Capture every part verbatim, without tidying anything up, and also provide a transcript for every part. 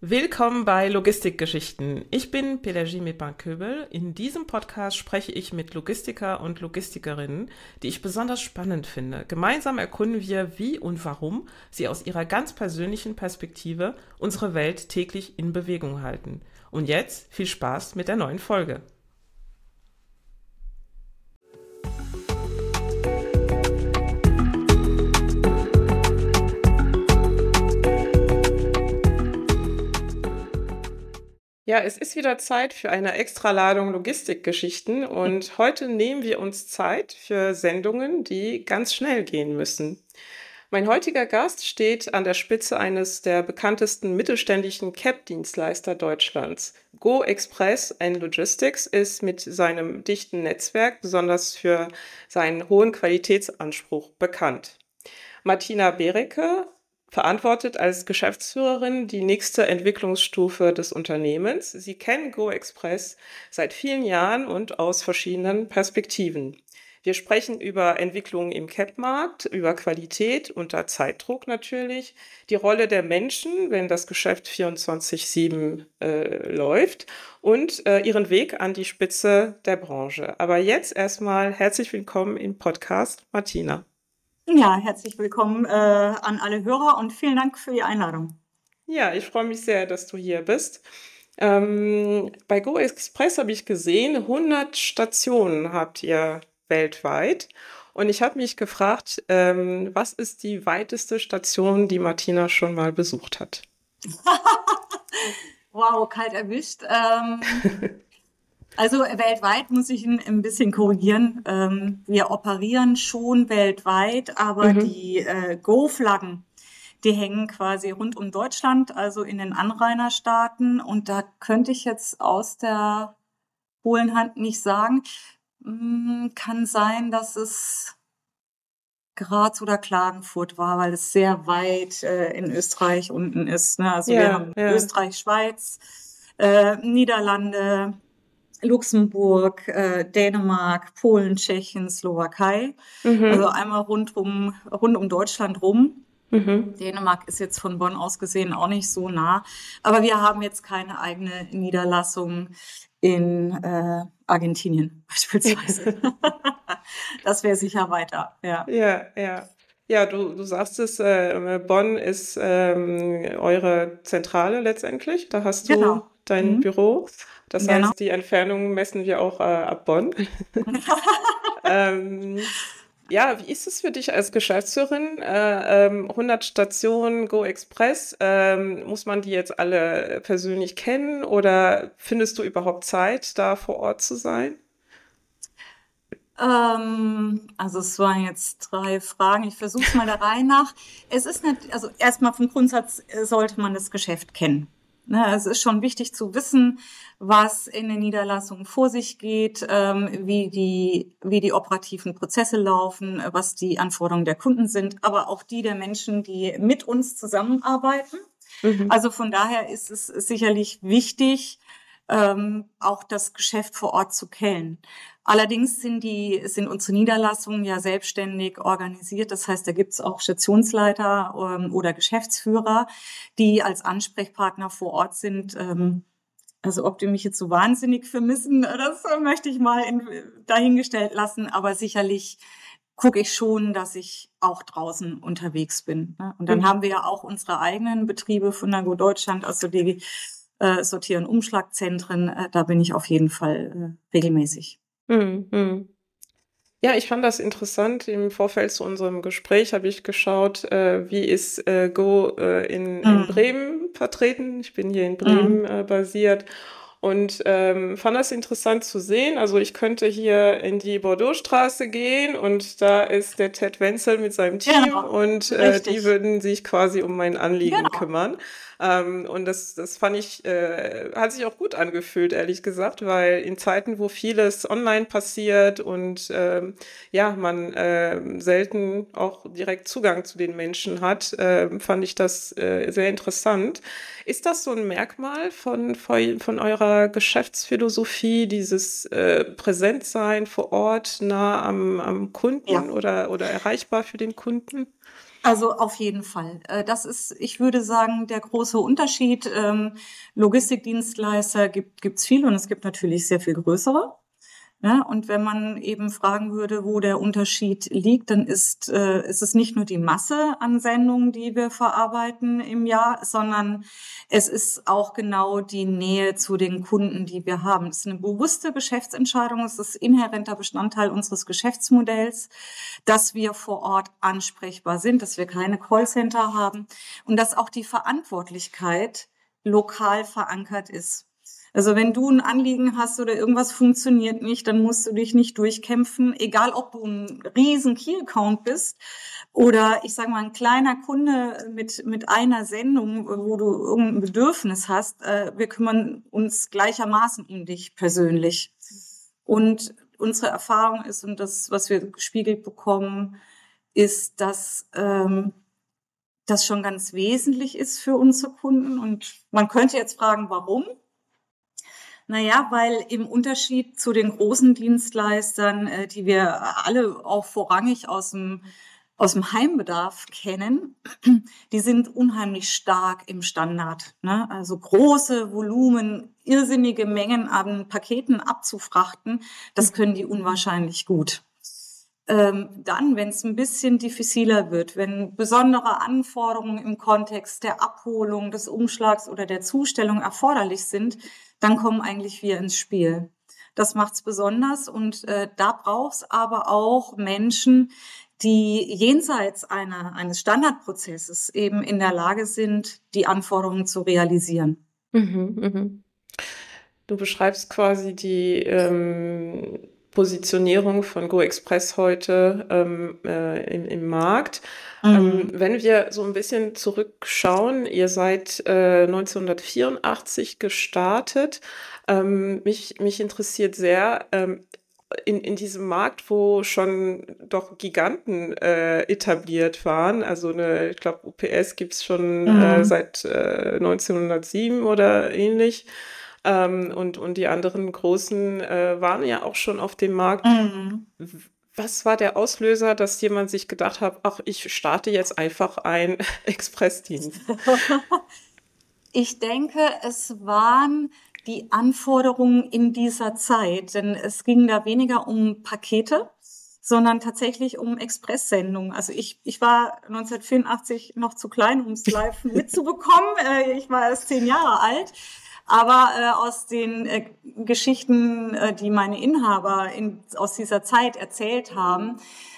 Willkommen bei Logistikgeschichten. Ich bin Pelagie Mepin-Köbel. In diesem Podcast spreche ich mit Logistiker und Logistikerinnen, die ich besonders spannend finde. Gemeinsam erkunden wir, wie und warum sie aus ihrer ganz persönlichen Perspektive unsere Welt täglich in Bewegung halten. Und jetzt viel Spaß mit der neuen Folge. Ja, es ist wieder Zeit für eine Extraladung Logistikgeschichten und heute nehmen wir uns Zeit für Sendungen, die ganz schnell gehen müssen. Mein heutiger Gast steht an der Spitze eines der bekanntesten mittelständischen C A B-Dienstleister Deutschlands. Go Express and Logistics ist mit seinem dichten Netzwerk besonders für seinen hohen Qualitätsanspruch bekannt. Martina Bereke verantwortet als Geschäftsführerin die nächste Entwicklungsstufe des Unternehmens. Sie kennen Go Express seit vielen Jahren und aus verschiedenen Perspektiven. Wir sprechen über Entwicklungen im C A B-Markt, über Qualität unter Zeitdruck natürlich, die Rolle der Menschen, wenn das Geschäft vierundzwanzig sieben äh, läuft und äh, ihren Weg an die Spitze der Branche. Aber jetzt erstmal herzlich willkommen im Podcast, Martina. Ja, herzlich willkommen äh, an alle Hörer und vielen Dank für die Einladung. Ja, ich freue mich sehr, dass du hier bist. Ähm, bei Go Express habe ich gesehen, hundert Stationen habt ihr weltweit. Und ich habe mich gefragt, ähm, was ist die weiteste Station, die Martina schon mal besucht hat? Wow, kalt erwischt. Ähm, also weltweit muss ich ein, ein bisschen korrigieren. Ähm, wir operieren schon weltweit, aber Mhm. die äh, Go-Flaggen, die hängen quasi rund um Deutschland, also in den Anrainerstaaten. Und da könnte ich jetzt aus der hohlen Hand nicht sagen. Hm, kann sein, dass es Graz oder Klagenfurt war, weil es sehr weit äh, in Österreich unten ist. Ne? Also wir Ja, haben ja. Österreich, Schweiz, äh, Niederlande, Luxemburg, äh, Dänemark, Polen, Tschechien, Slowakei. Also Mhm. einmal rund um, rund um Deutschland rum. Mhm. Dänemark ist jetzt von Bonn aus gesehen auch nicht so nah. Aber wir haben jetzt keine eigene Niederlassung in äh, Argentinien beispielsweise. Das wäre sicher weiter, ja. Ja, ja. Ja, du, du sagst es, äh, Bonn ist ähm, eure Zentrale letztendlich. Da hast du Genau. dein Mhm. Büro. Das Genau. heißt, die Entfernung messen wir auch äh, ab Bonn. ähm, ja, wie ist es für dich als Geschäftsführerin? Äh, ähm, hundert Stationen Go Express, ähm, muss man die jetzt alle persönlich kennen oder findest du überhaupt Zeit, da vor Ort zu sein? Ähm, also es waren jetzt drei Fragen. Ich versuche es mal der Reihe nach. Es ist nicht, also erstmal vom Grundsatz äh, sollte man das Geschäft kennen. Ne, es ist schon wichtig zu wissen, was in den Niederlassungen vor sich geht, ähm, wie die, wie die operativen Prozesse laufen, äh, was die Anforderungen der Kunden sind, aber auch die der Menschen, die mit uns zusammenarbeiten. Mhm. Also von daher ist es sicherlich wichtig, ähm, auch das Geschäft vor Ort zu kennen. Allerdings sind die, sind unsere Niederlassungen ja selbstständig organisiert. Das heißt, da gibt es auch Stationsleiter ähm, oder Geschäftsführer, die als Ansprechpartner vor Ort sind. Ähm, also ob die mich jetzt so wahnsinnig vermissen, das möchte ich mal in, dahingestellt lassen. Aber sicherlich gucke ich schon, dass ich auch draußen unterwegs bin. Ne? Und dann Mhm. haben wir ja auch unsere eigenen Betriebe von Nago Deutschland, also die äh, Sortier- und Umschlagzentren. Äh, da bin ich auf jeden Fall äh, regelmäßig. Mhm. Mhm. Ja, ich fand das interessant. Im Vorfeld zu unserem Gespräch habe ich geschaut, äh, wie ist äh, Go äh, in, in Mhm. Bremen vertreten. Ich bin hier in Mhm. Bremen äh, basiert und ähm, fand das interessant zu sehen. Also ich könnte hier in die Bordeauxstraße gehen und da ist der Ted Wenzel mit seinem Team Genau, und äh, die richtig. würden sich quasi um mein Anliegen Genau. kümmern. Ähm, und das, das fand ich, äh, hat sich auch gut angefühlt, ehrlich gesagt, weil in Zeiten, wo vieles online passiert und ähm, ja, man äh, selten auch direkt Zugang zu den Menschen hat, äh, fand ich das äh, sehr interessant. Ist das so ein Merkmal von, von, von eurer Geschäftsphilosophie, dieses äh, Präsentsein vor Ort, nah am, am Ja. Kunden oder, oder erreichbar für den Kunden? Also auf jeden Fall. Äh, Das ist, ich würde sagen, der große Unterschied. Ähm, Logistikdienstleister gibt gibt's viele und es gibt natürlich sehr viel größere. Ja, und wenn man eben fragen würde, wo der Unterschied liegt, dann ist, äh, ist es nicht nur die Masse an Sendungen, die wir verarbeiten im Jahr, sondern es ist auch genau die Nähe zu den Kunden, die wir haben. Es ist eine bewusste Geschäftsentscheidung, es ist inhärenter Bestandteil unseres Geschäftsmodells, dass wir vor Ort ansprechbar sind, dass wir keine Callcenter haben und dass auch die Verantwortlichkeit lokal verankert ist. Also wenn du ein Anliegen hast oder irgendwas funktioniert nicht, dann musst du dich nicht durchkämpfen, egal ob du ein riesen Key-Account bist oder ich sage mal ein kleiner Kunde mit mit einer Sendung, wo du irgendein Bedürfnis hast. Äh, Wir kümmern uns gleichermaßen um dich persönlich. Und unsere Erfahrung ist und das, was wir gespiegelt bekommen, ist, dass ähm, das schon ganz wesentlich ist für unsere Kunden. Und man könnte jetzt fragen, warum? Naja, weil im Unterschied zu den großen Dienstleistern, äh, die wir alle auch vorrangig aus dem, aus dem Heimbedarf kennen, die sind unheimlich stark im Standard. Ne? Also große Volumen, irrsinnige Mengen an Paketen abzufrachten, das können die unwahrscheinlich gut. Ähm, dann, wenn es ein bisschen diffiziler wird, wenn besondere Anforderungen im Kontext der Abholung, des Umschlags oder der Zustellung erforderlich sind, dann kommen eigentlich wir ins Spiel. Das macht's besonders und äh, da braucht's aber auch Menschen, die jenseits einer, eines Standardprozesses eben in der Lage sind, die Anforderungen zu realisieren. Mhm, mhm. Du beschreibst quasi die ähm, Positionierung von Go Express heute ähm, äh, im, im Markt. Ähm, Mhm. wenn wir so ein bisschen zurückschauen, ihr seid äh, neunzehnhundertvierundachtzig gestartet. Ähm, mich, mich interessiert sehr, ähm, in, in diesem Markt, wo schon doch Giganten äh, etabliert waren, also eine, ich glaube, U P S gibt's schon äh, Mhm. seit äh, neunzehnhundertsieben oder ähnlich. Ähm, und, und die anderen großen äh, waren ja auch schon auf dem Markt. Mhm. Was war der Auslöser, dass jemand sich gedacht hat, ach, ich starte jetzt einfach einen Expressdienst? Ich denke, es waren die Anforderungen in dieser Zeit, denn es ging da weniger um Pakete, sondern tatsächlich um Expresssendungen. Also ich, ich war neunzehnhundertvierundachtzig noch zu klein, um es live mitzubekommen. Äh, Ich war erst zehn Jahre alt. Aber äh, aus den äh, Geschichten, äh, die meine Inhaber in, aus dieser Zeit erzählt haben,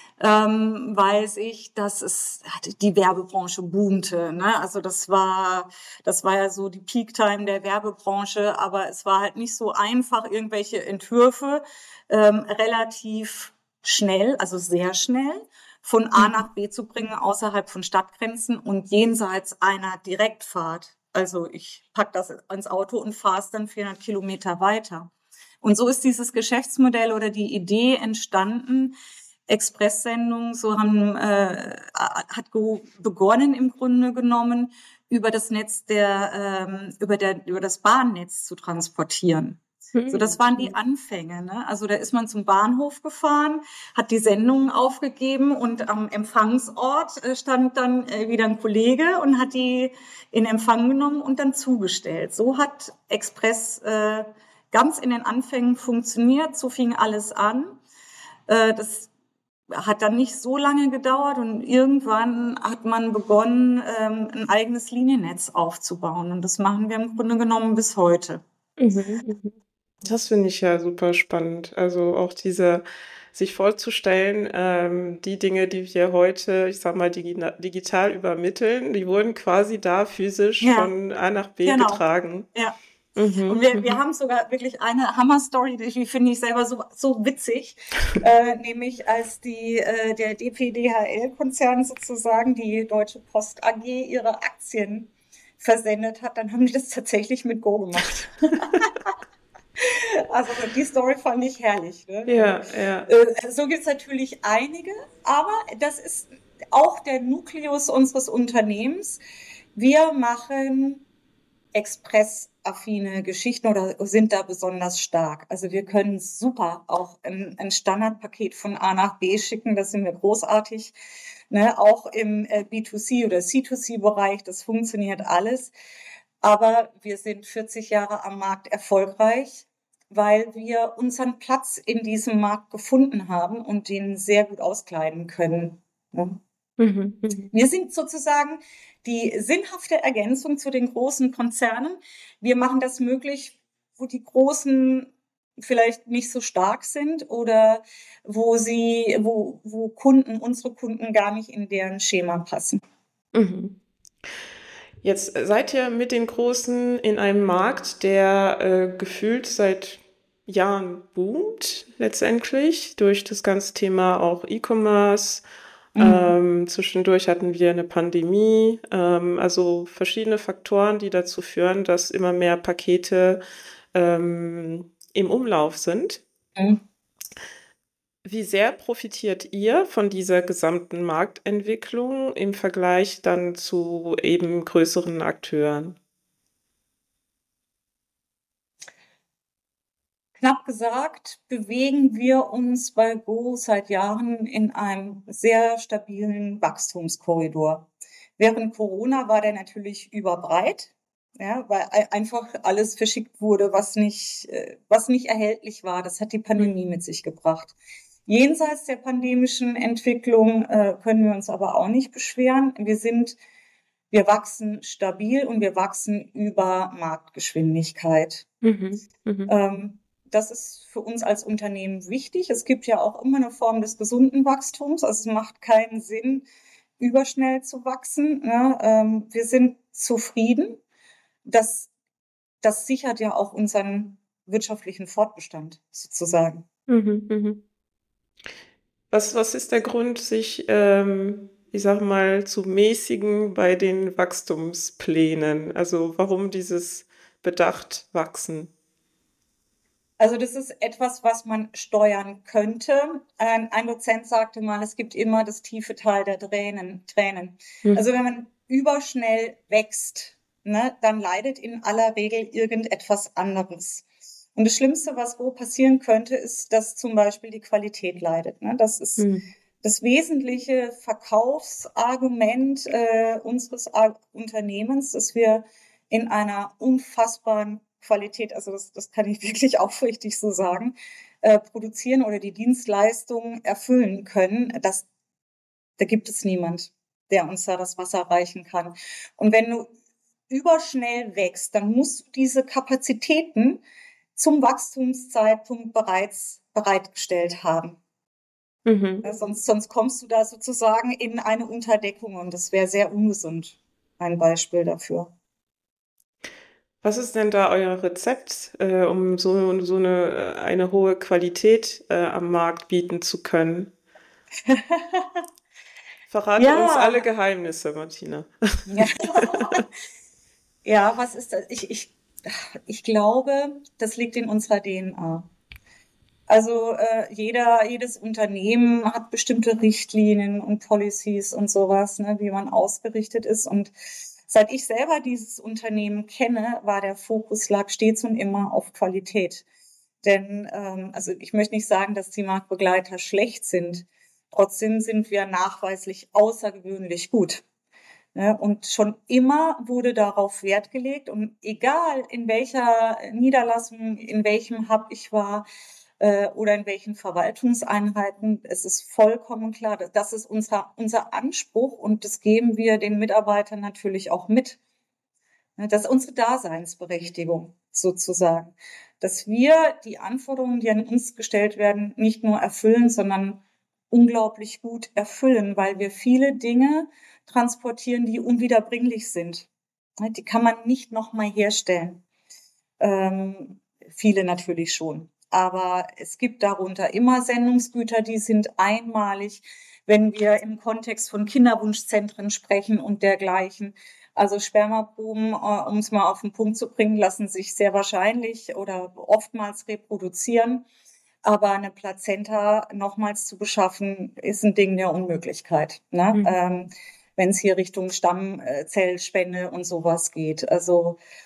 ähm, weiß ich, dass es die Werbebranche boomte. Ne? Also das war, das war ja so die Peak-Time der Werbebranche, aber es war halt nicht so einfach, irgendwelche Entwürfe ähm, relativ schnell, also sehr schnell, von A nach B zu bringen, außerhalb von Stadtgrenzen und jenseits einer Direktfahrt. Also ich pack das ins Auto und fahre es dann vierhundert Kilometer weiter. Und so ist dieses Geschäftsmodell oder die Idee entstanden, Expresssendung, so haben, äh, hat Go begonnen im Grunde genommen, über das Netz der, ähm, über der, über das Bahnnetz zu transportieren. So, das waren die Anfänge, ne? Also da ist man zum Bahnhof gefahren, hat die Sendungen aufgegeben und am Empfangsort äh, stand dann äh, wieder ein Kollege und hat die in Empfang genommen und dann zugestellt. So hat Express äh, ganz in den Anfängen funktioniert, so fing alles an. Äh, das hat dann nicht so lange gedauert und irgendwann hat man begonnen, ähm, ein eigenes Liniennetz aufzubauen. Und das machen wir im Grunde genommen bis heute. Mhm, mhm. Das finde ich ja super spannend. Also auch diese, sich vorzustellen, ähm, die Dinge, die wir heute, ich sag mal, digi digital übermitteln, die wurden quasi da physisch Ja, von A nach B genau. getragen. Ja. Und Mhm, wir, wir mhm. haben sogar wirklich eine Hammer-Story, die die finde ich selber so, so witzig, äh, nämlich als die, äh, der D P D H L-Konzern sozusagen, die Deutsche Post A G, ihre Aktien versendet hat, dann haben die das tatsächlich mit Go gemacht. Also die Story fand ich herrlich. Ne? Ja, ja. Äh, so gibt es natürlich einige, aber das ist auch der Nukleus unseres Unternehmens. Wir machen expressaffine Geschichten oder sind da besonders stark. Also wir können super auch ein, ein Standardpaket von A nach B schicken, das sind wir großartig. Ne? Auch im äh, B zwei C oder C zwei C-Bereich, das funktioniert alles. Aber wir sind vierzig Jahre am Markt erfolgreich, weil wir unseren Platz in diesem Markt gefunden haben und den sehr gut auskleiden können. Ne? Mhm, mhm. Wir sind sozusagen die sinnhafte Ergänzung zu den großen Konzernen. Wir machen das möglich, wo die Großen vielleicht nicht so stark sind oder wo sie, wo, wo Kunden, unsere Kunden gar nicht in deren Schema passen. Mhm. Jetzt seid ihr mit den Großen in einem Markt, der äh, gefühlt seit Jahren boomt, letztendlich, durch das ganze Thema auch E-Commerce. Mhm. Ähm, zwischendurch hatten wir eine Pandemie, ähm, also verschiedene Faktoren, die dazu führen, dass immer mehr Pakete ähm, im Umlauf sind. Mhm. Wie sehr profitiert ihr von dieser gesamten Marktentwicklung im Vergleich dann zu eben größeren Akteuren? Knapp gesagt, bewegen wir uns bei Go seit Jahren in einem sehr stabilen Wachstumskorridor. Während Corona war der natürlich überbreit, ja, weil einfach alles verschickt wurde, was nicht, äh, was nicht erhältlich war. Das hat die Pandemie mit sich gebracht. Jenseits der pandemischen Entwicklung äh, können wir uns aber auch nicht beschweren. Wir sind, wir wachsen stabil und wir wachsen über Marktgeschwindigkeit. Mhm, mhm, Ähm, das ist für uns als Unternehmen wichtig. Es gibt ja auch immer eine Form des gesunden Wachstums. Also es macht keinen Sinn, überschnell zu wachsen. Ne? Ähm, wir sind zufrieden. Das, das sichert ja auch unseren wirtschaftlichen Fortbestand sozusagen. mhm, mhm. Was, was ist der Grund, sich, ähm, ich sag mal, zu mäßigen bei den Wachstumsplänen? Also warum dieses bedacht wachsen? Also das ist etwas, was man steuern könnte. Ein, ein Dozent sagte mal, es gibt immer das tiefe Tal der Tränen. Tränen. Hm. Also wenn man überschnell wächst, ne, dann leidet in aller Regel irgendetwas anderes. Und das Schlimmste, was wo passieren könnte, ist, dass zum Beispiel die Qualität leidet. Ne? Das ist Hm. das wesentliche Verkaufsargument äh, unseres Ar Unternehmens, dass wir in einer unfassbaren Qualität, also das, das kann ich wirklich aufrichtig so sagen, äh, produzieren oder die Dienstleistungen erfüllen können. Das, da gibt es niemand, der uns da das Wasser reichen kann. Und wenn du überschnell wächst, dann musst du diese Kapazitäten zum Wachstumszeitpunkt bereits bereitgestellt haben. Mhm. Ja, sonst, sonst kommst du da sozusagen in eine Unterdeckung und das wäre sehr ungesund. Ein Beispiel dafür. Was ist denn da euer Rezept, äh, um so, so eine, äh, eine hohe Qualität äh, am Markt bieten zu können? Verrate uns alle Ja, Geheimnisse, Martina. ja. Ja, was ist das? Ich, ich, ich glaube, das liegt in unserer D N A. Also äh, jeder, jedes Unternehmen hat bestimmte Richtlinien und Policies und sowas, ne, wie man ausgerichtet ist. Und seit ich selber dieses Unternehmen kenne, war der Fokus lag stets und immer auf Qualität. Denn ähm, also ich möchte nicht sagen, dass die Marktbegleiter schlecht sind. Trotzdem sind wir nachweislich außergewöhnlich gut. Ne? Und schon immer wurde darauf Wert gelegt. Und egal in welcher Niederlassung, in welchem Hub ich war äh, oder in welchen Verwaltungseinheiten, es ist vollkommen klar, dass das ist unser, unser Anspruch und das geben wir den Mitarbeitern natürlich auch mit. Ne? Das ist unsere Daseinsberechtigung sozusagen, dass wir die Anforderungen, die an uns gestellt werden, nicht nur erfüllen, sondern unglaublich gut erfüllen, weil wir viele Dinge transportieren, die unwiederbringlich sind. Ne? Die kann man nicht nochmal herstellen. Ähm, viele natürlich schon. Aber es gibt darunter immer Sendungsgüter, die sind einmalig, wenn wir im Kontext von Kinderwunschzentren sprechen und dergleichen. Also Spermaproben, äh, um es mal auf den Punkt zu bringen, lassen sich sehr wahrscheinlich oder oftmals reproduzieren. Aber eine Plazenta nochmals zu beschaffen, ist ein Ding der Unmöglichkeit. Ne? Mhm. Ähm, wenn es hier Richtung Stammzellspende und sowas geht. Also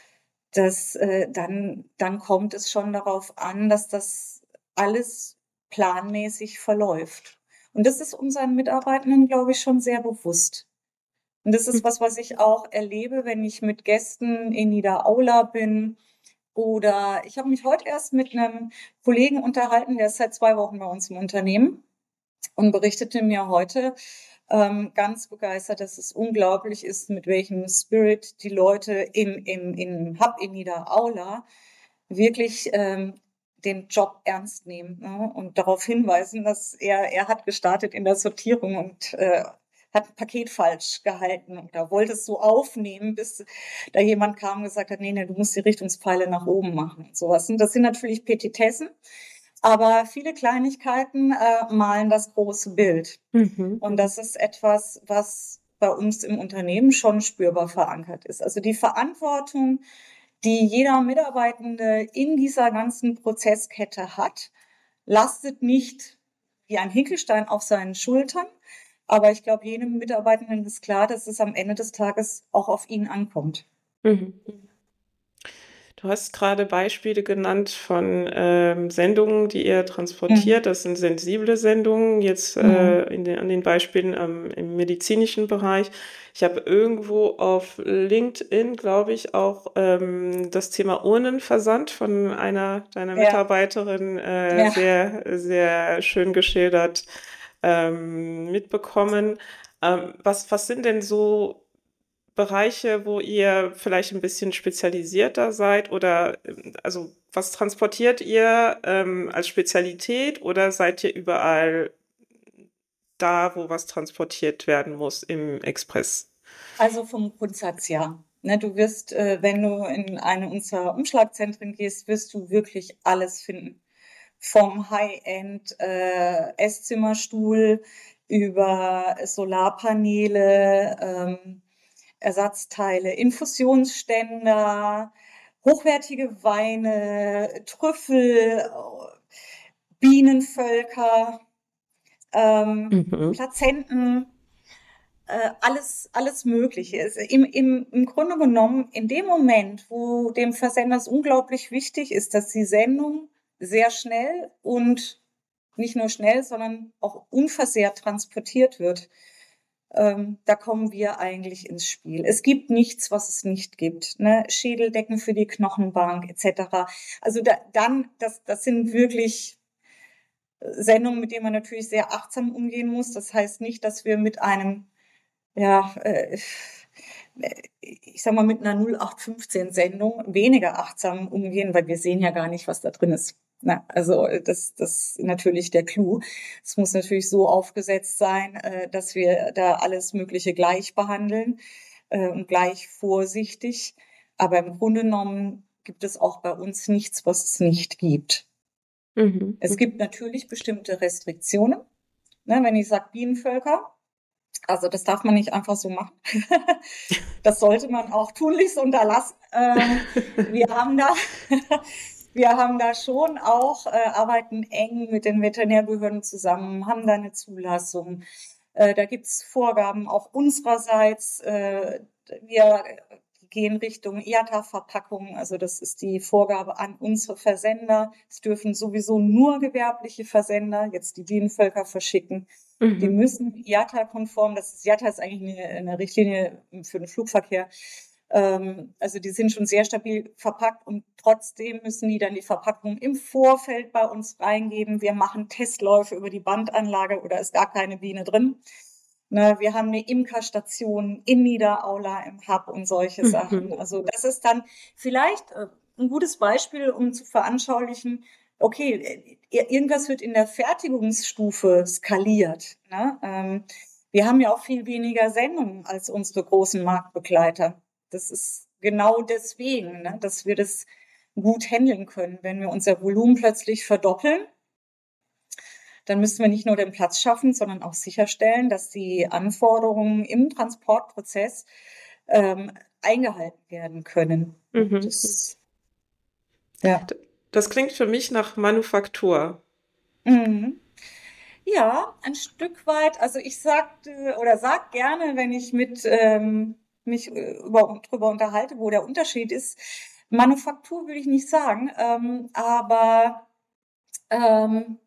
das, äh, dann, dann kommt es schon darauf an, dass das alles planmäßig verläuft. Und das ist unseren Mitarbeitenden, glaube ich, schon sehr bewusst. Und das ist was, was ich auch erlebe, wenn ich mit Gästen in Niederaula bin. Oder ich habe mich heute erst mit einem Kollegen unterhalten, der ist seit zwei Wochen bei uns im Unternehmen und berichtete mir heute ähm, ganz begeistert, dass es unglaublich ist, mit welchem Spirit die Leute im, im, im Hub in Niederaula wirklich ähm, den Job ernst nehmen, ne? Und darauf hinweisen, dass er, er hat gestartet in der Sortierung und äh, hat ein Paket falsch gehalten oder wollte es so aufnehmen, bis da jemand kam und gesagt hat, nee, nee, du musst die Richtungspfeile nach oben machen und sowas. Und das sind natürlich Petitessen, aber viele Kleinigkeiten äh, malen das große Bild. Mhm. Und das ist etwas, was bei uns im Unternehmen schon spürbar verankert ist. Also die Verantwortung, die jeder Mitarbeitende in dieser ganzen Prozesskette hat, lastet nicht wie ein Hinkelstein auf seinen Schultern. Aber ich glaube, jedem Mitarbeitenden ist klar, dass es am Ende des Tages auch auf ihn ankommt. Mhm. Du hast gerade Beispiele genannt von ähm, Sendungen, die ihr Mhm. transportiert. Das sind sensible Sendungen, jetzt Mhm. äh, in den, an den Beispielen ähm, im medizinischen Bereich. Ich habe irgendwo auf LinkedIn, glaube ich, auch ähm, das Thema Urnenversand von einer deiner Ja, Mitarbeiterinnen äh, ja. sehr, sehr schön geschildert ähm, mitbekommen. Ähm, was, was sind denn so Bereiche, wo ihr vielleicht ein bisschen spezialisierter seid oder ähm, also was transportiert ihr ähm, als Spezialität oder seid ihr überall da, wo was transportiert werden muss im Express? Also vom Grundsatz ja. Ne, du wirst, äh, wenn du in eine unserer Umschlagzentren gehst, wirst du wirklich alles finden. Vom High-End äh, Esszimmerstuhl über Solarpaneele, ähm, Ersatzteile, Infusionsständer, hochwertige Weine, Trüffel, Bienenvölker, ähm, Mhm. Plazenten, äh, alles, alles Mögliche. Es, im, im, Im Grunde genommen, in dem Moment, wo dem Versender es unglaublich wichtig ist, dass die Sendung sehr schnell und nicht nur schnell, sondern auch unversehrt transportiert wird, ähm, da kommen wir eigentlich ins Spiel. Es gibt nichts, was es nicht gibt. Ne? Schädeldecken für die Knochenbank et cetera. Also da, dann, das, das sind wirklich Sendungen, mit denen man natürlich sehr achtsam umgehen muss. Das heißt nicht, dass wir mit einem, ja, äh, ich sag mal, mit einer null acht fünfzehn Sendung weniger achtsam umgehen, weil wir sehen ja gar nicht, was da drin ist. Na, also das, das ist natürlich der Clou. Es muss natürlich so aufgesetzt sein, äh, dass wir da alles Mögliche gleich behandeln äh, und gleich vorsichtig. Aber im Grunde genommen gibt es auch bei uns nichts, was es nicht gibt. Mhm. Es gibt natürlich bestimmte Restriktionen. Ne, wenn ich sage Bienenvölker, also das darf man nicht einfach so machen. Das sollte man auch tunlichst unterlassen. Ähm, wir haben da, wir haben da schon auch, äh, arbeiten eng mit den Veterinärbehörden zusammen, haben da eine Zulassung. Äh, da gibt's Vorgaben auch unsererseits. Äh, wir gehen Richtung I A T A-Verpackung. Also das ist die Vorgabe an unsere Versender. Es dürfen sowieso nur gewerbliche Versender jetzt die Bienenvölker verschicken. Die Mhm. müssen I A T A-konform, das ist, I A T A ist eigentlich eine, eine Richtlinie für den Flugverkehr. Ähm, also die sind schon sehr stabil verpackt und trotzdem müssen die dann die Verpackung im Vorfeld bei uns reingeben. Wir machen Testläufe über die Bandanlage oder ist gar keine Biene drin. Ne, wir haben eine Imkerstation in Niederaula im Hub und solche Sachen. Mhm. Also das ist dann vielleicht äh, ein gutes Beispiel, um zu veranschaulichen, okay, äh, irgendwas wird in der Fertigungsstufe skaliert. Ne? Ähm, wir haben ja auch viel weniger Sendungen als unsere großen Marktbegleiter. Das ist genau deswegen, ne, dass wir das gut handeln können. Wenn wir unser Volumen plötzlich verdoppeln, dann müssen wir nicht nur den Platz schaffen, sondern auch sicherstellen, dass die Anforderungen im Transportprozess ähm, eingehalten werden können. Mhm. Das, ja. Das klingt für mich nach Manufaktur. Mhm. Ja, ein Stück weit. Also ich sagte oder sag gerne, wenn ich mit ähm, mich äh, über, drüber unterhalte, wo der Unterschied ist. Manufaktur würde ich nicht sagen, ähm, aber ähm,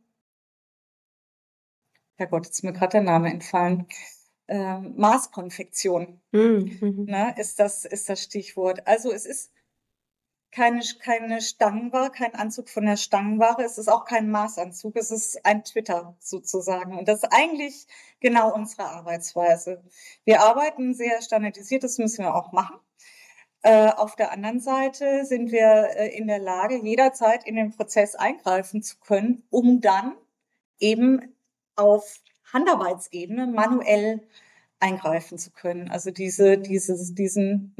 Herrgott, jetzt ist mir gerade der Name entfallen. Ähm, Maßkonfektion, Mhm. Mhm. ne, ist das, ist das Stichwort. Also es ist keine, keine Stangenware, kein Anzug von der Stangenware. Es ist auch kein Maßanzug. Es ist ein Twitter sozusagen. Und das ist eigentlich genau unsere Arbeitsweise. Wir arbeiten sehr standardisiert. Das müssen wir auch machen. Äh, auf der anderen Seite sind wir äh, in der Lage, jederzeit in den Prozess eingreifen zu können, um dann eben auf Handarbeitsebene manuell eingreifen zu können. Also diese, dieses, diesen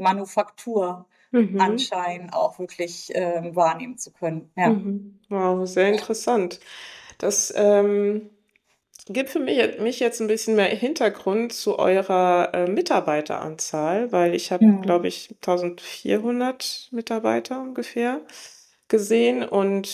Mhm. Manufakturanschein auch wirklich äh, wahrnehmen zu können. Ja. Mhm. Wow, sehr interessant. Das ähm, gibt für mich, mich jetzt ein bisschen mehr Hintergrund zu eurer äh, Mitarbeiteranzahl, weil ich habe, glaube Mhm. ich, eintausendvierhundert Mitarbeiter ungefähr gesehen und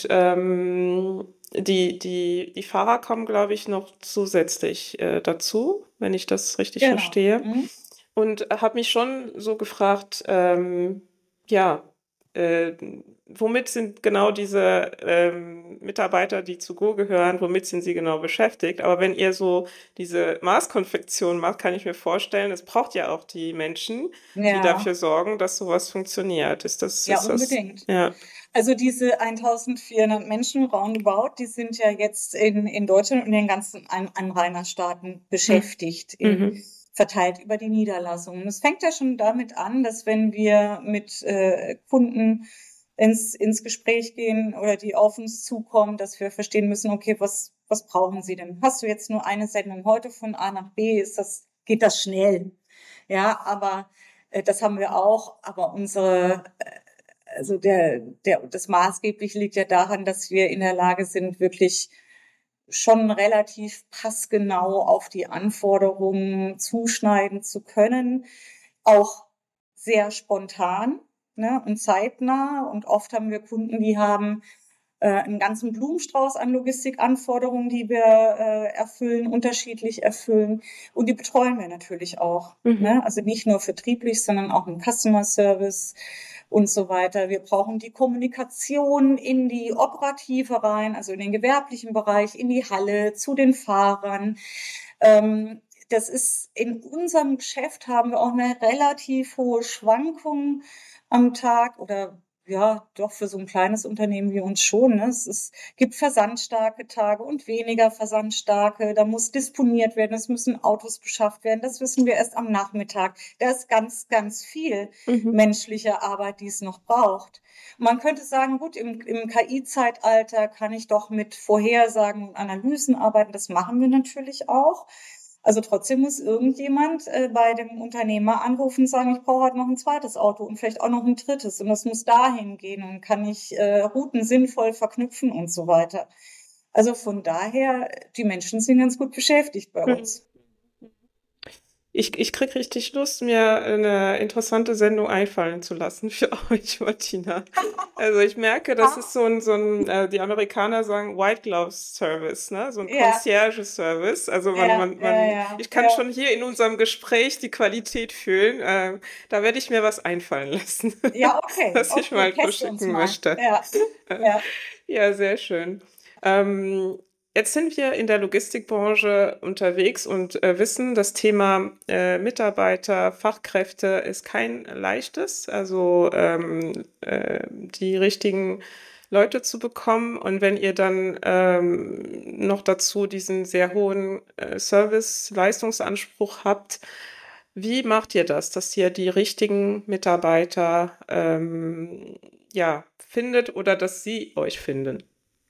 ähm, die, die, die Fahrer kommen, glaube ich, noch zusätzlich äh, dazu, wenn ich das richtig Genau. verstehe. Mhm. Und habe mich schon so gefragt, ähm, ja, äh, womit sind genau diese ähm, Mitarbeiter, die zu Go gehören, womit sind sie genau beschäftigt? Aber wenn ihr so diese Maßkonfektion macht, kann ich mir vorstellen, es braucht ja auch die Menschen, die Ja, dafür sorgen, dass sowas funktioniert. Ist das, ja, ist das, unbedingt. ja. Also diese eintausendvierhundert Menschen roundabout, die sind ja jetzt in, in Deutschland und den ganzen An Anrainerstaaten Hm. beschäftigt, in, Mhm. verteilt über die Niederlassungen. Es fängt ja schon damit an, dass wenn wir mit äh, Kunden ins, ins Gespräch gehen oder die auf uns zukommen, dass wir verstehen müssen, okay, was, was brauchen sie denn? Hast du jetzt nur eine Sendung heute von A nach B? Ist das, geht das schnell? Ja, aber äh, das haben wir auch, aber unsere also der, der, das Maßgebliche liegt ja daran, dass wir in der Lage sind, wirklich schon relativ passgenau auf die Anforderungen zuschneiden zu können, auch sehr spontan, ne, und zeitnah. Und oft haben wir Kunden, die haben äh, einen ganzen Blumenstrauß an Logistikanforderungen, die wir äh, erfüllen, unterschiedlich erfüllen. Und die betreuen wir natürlich auch. Ne? Mhm. Also nicht nur vertrieblich, sondern auch im Customer Service und so weiter. Wir brauchen die Kommunikation in die Operative rein, also in den gewerblichen Bereich, in die Halle, zu den Fahrern. Ähm, das ist in unserem Geschäft haben wir auch eine relativ hohe Schwankung am Tag oder ja, doch für so ein kleines Unternehmen wie uns schon. Ne? Es ist, gibt versandstarke Tage und weniger versandstarke. Da muss disponiert werden, es müssen Autos beschafft werden. Das wissen wir erst am Nachmittag. Da ist ganz, ganz viel Mhm. menschliche Arbeit, die es noch braucht. Und man könnte sagen, gut, im, im K I-Zeitalter kann ich doch mit Vorhersagen und Analysen arbeiten. Das machen wir natürlich auch. Also trotzdem muss irgendjemand äh, bei dem Unternehmer anrufen und sagen, ich brauche halt noch ein zweites Auto und vielleicht auch noch ein drittes. Und das muss dahin gehen und kann ich äh, Routen sinnvoll verknüpfen und so weiter. Also von daher, die Menschen sind ganz gut beschäftigt bei Mhm. uns. Ich, ich krieg richtig Lust, mir eine interessante Sendung einfallen zu lassen für euch, Martina. Also ich merke, das ist so ein, so ein, äh, die Amerikaner sagen White Glove Service, ne? So ein Ja, Concierge Service. Also man, ja, man, ja, man, ja, ich kann ja. schon hier in unserem Gespräch die Qualität fühlen. Äh, da werde ich mir was einfallen lassen, Ja, okay, was ich okay, mal teste uns verschicken mal. möchte. Ja, ja. Ja, sehr schön. Ähm, jetzt sind wir in der Logistikbranche unterwegs und äh, wissen, das Thema äh, Mitarbeiter, Fachkräfte ist kein leichtes, also ähm, äh, die richtigen Leute zu bekommen. Und wenn ihr dann ähm, noch dazu diesen sehr hohen äh, Service-Leistungsanspruch habt, wie macht ihr das, dass ihr die richtigen Mitarbeiter ähm, ja, findet oder dass sie euch finden?